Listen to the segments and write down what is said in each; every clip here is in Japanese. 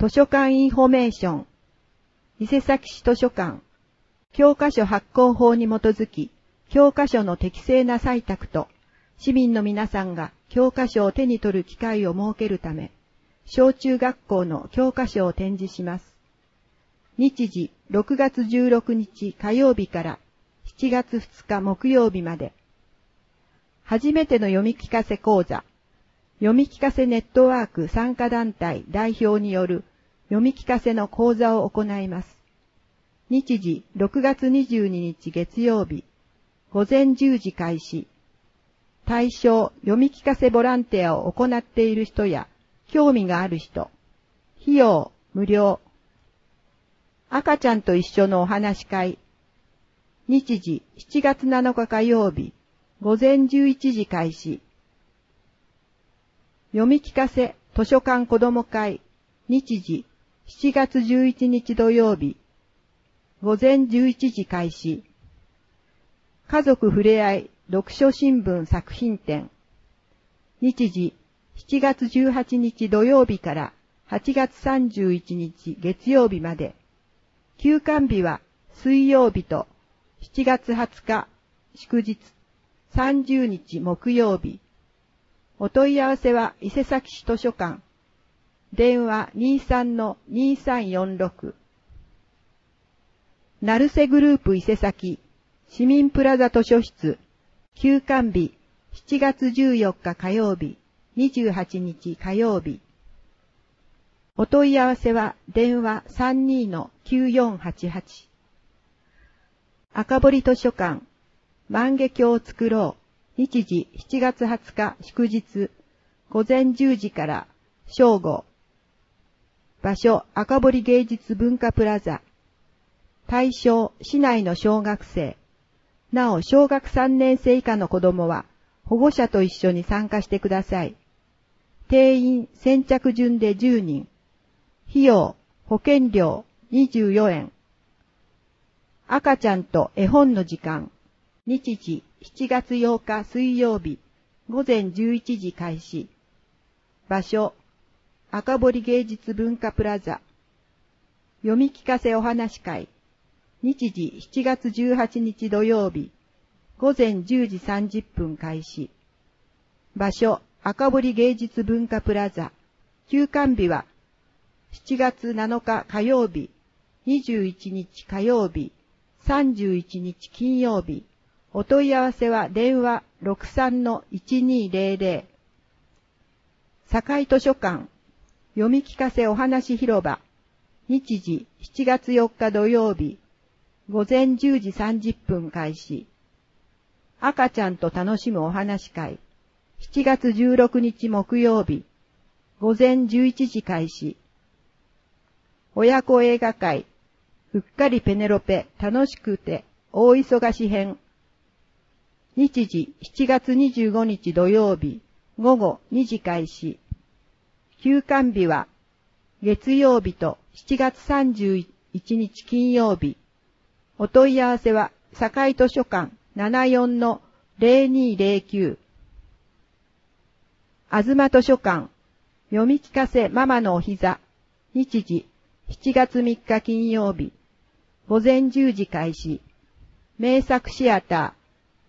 図書館インフォメーション。伊勢崎市図書館。教科書発行法に基づき、教科書の適正な採択と、市民の皆さんが教科書を手に取る機会を設けるため、小中学校の教科書を展示します。日時6月16日火曜日から7月2日木曜日まで。初めての読み聞かせ講座。読み聞かせネットワーク参加団体代表による読み聞かせの講座を行います。日時6月22日月曜日、午前10時開始。対象、読み聞かせボランティアを行っている人や、興味がある人。費用、無料。赤ちゃんと一緒のお話し会。日時7月7日火曜日、午前11時開始。読み聞かせ図書館子ども会。日時7月11日土曜日、午前11時開始。家族ふれあい読書新聞作品展。日時7月18日土曜日から8月31日月曜日まで。休館日は水曜日と7月20日祝日、30日木曜日。お問い合わせは伊勢崎市図書館。電話 23-2346。成瀬グループ伊勢崎市民プラザ図書室。休館日7月14日火曜日、28日火曜日。お問い合わせは電話 32-9488。赤堀図書館。万華鏡を作ろう。日時7月20日祝日、午前10時から正午。場所、赤堀芸術文化プラザ。対象、市内の小学生。なお、小学3年生以下の子供は、保護者と一緒に参加してください。定員先着順で10人。費用、保険料24円。赤ちゃんと絵本の時間。日時7月8日水曜日、午前11時開始。場所、赤堀芸術文化プラザ。読み聞かせお話会。日時7月18日土曜日、午前10時30分開始。場所、赤堀芸術文化プラザ。休館日は7月7日火曜日、21日火曜日、31日金曜日。お問い合わせは電話 63-1200。堺図書館。読み聞かせお話広場。日時7月4日土曜日。午前10時30分開始。赤ちゃんと楽しむお話会。7月16日木曜日。午前11時開始。親子映画会。うっかりペネロペ楽しくて大忙し編。日時7月25日土曜日、午後2時開始。休館日は月曜日と7月31日金曜日。お問い合わせは堺図書館 74-0209。あずま図書館。読み聞かせママのお膝。日時7月3日金曜日。午前10時開始。名作シアター。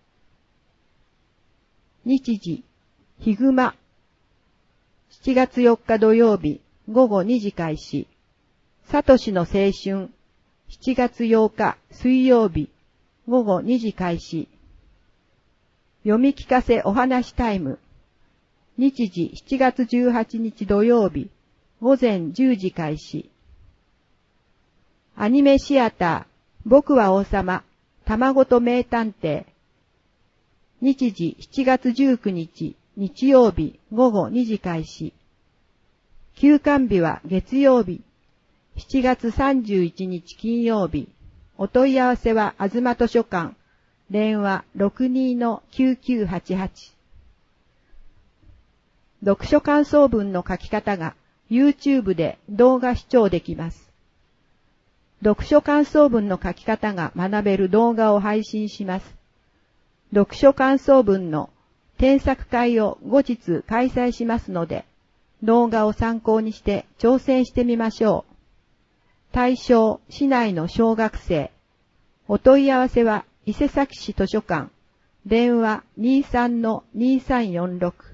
日時、ヒグマ。7月4日土曜日、午後2時開始。サトシの青春。7月8日水曜日、午後2時開始。読み聞かせお話タイム。日時7月18日土曜日、午前10時開始。アニメシアター、僕は王様、卵と名探偵。日時7月19日日曜日午後2時開始。休館日は月曜日。7月31日金曜日。お問い合わせはあずま図書館。電話 62-9988。読書感想文の書き方が YouTube で動画視聴できます。読書感想文の書き方が学べる動画を配信します。読書感想文の添削会を後日開催しますので、 動画を参考にして挑戦してみましょう。対象、市内の小学生。お問い合わせは、伊勢崎市図書館。電話 23-2346。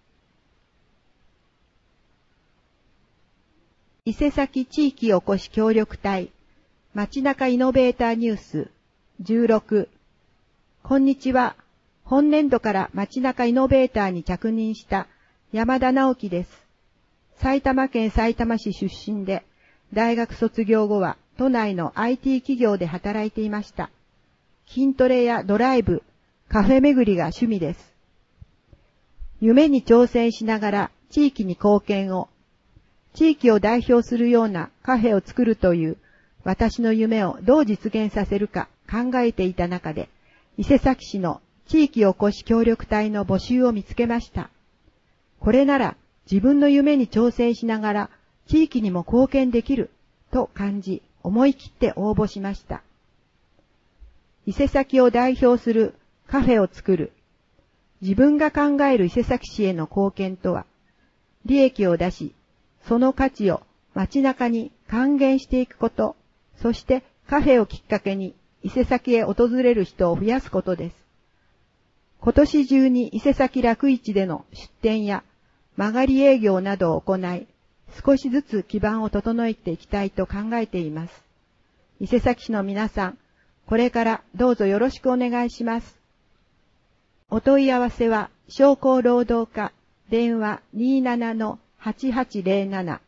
伊勢崎地域おこし協力隊。街中イノベーターニュース。16。こんにちは。本年度から街中イノベーターに着任した山田直樹です。埼玉県さいたま市出身で、大学卒業後は都内の IT 企業で働いていました。筋トレやドライブ、カフェ巡りが趣味です。夢に挑戦しながら地域に貢献を、地域を代表するようなカフェを作るという私の夢をどう実現させるか考えていた中で、伊勢崎市の地域おこし協力隊の募集を見つけました。これなら自分の夢に挑戦しながら地域にも貢献できると感じ、思い切って応募しました。伊勢崎を代表するカフェを作る。自分が考える伊勢崎市への貢献とは、利益を出し、その価値を街中に還元していくこと、そしてカフェをきっかけに伊勢崎へ訪れる人を増やすことです。今年中に伊勢崎楽市での出店や曲がり営業などを行い、少しずつ基盤を整えていきたいと考えています。伊勢崎市の皆さん、これからどうぞよろしくお願いします。お問い合わせは、商工労働課、電話 27-8807